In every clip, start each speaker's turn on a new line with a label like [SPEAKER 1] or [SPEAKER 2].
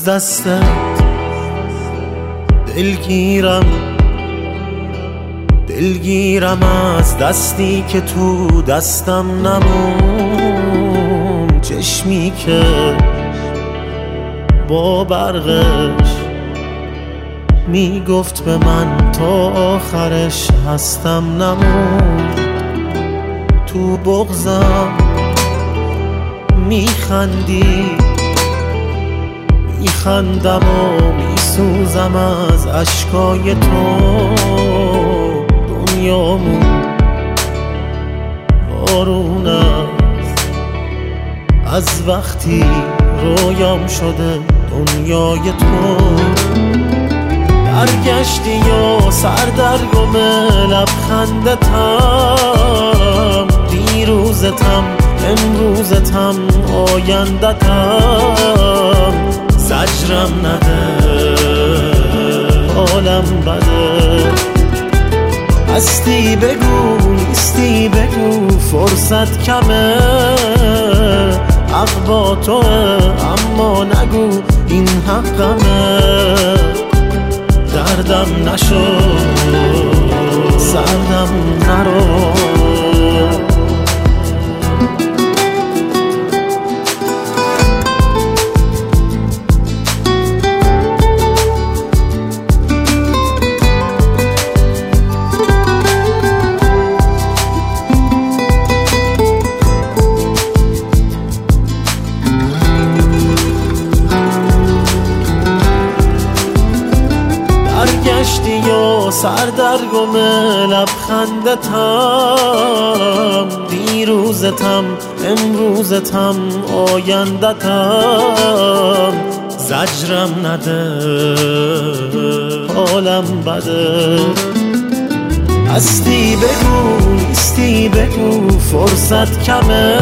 [SPEAKER 1] از دستت دلگیرم از دستی که تو دستم نمون، چشمی که با برقش میگفت به من تا آخرش هستم نمون. تو بغضم میخندم و میسوزم از اشکای تو. دنیامون بارون است از وقتی رویام شده دنیای تو. برگشتی و سردرگم لبخندتم، دیروزتم امروزتم آیندتم. زجرم نده حالم بده، هستی بگو نیستی بگو فرصت کمه. حق با توه اما نگو این حقمه. دردم نشو سردم نرو. برگشتی و سردرگم لبخندتم، دیروزتم امروزتم آیندتم. زجرم نده حالم بده، هستی بگو نیستی بگو فرصت کمه.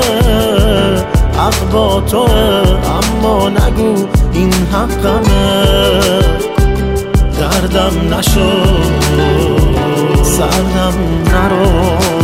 [SPEAKER 1] حق با توه اما نگو این حقمه. دردم نشو سردم نرو.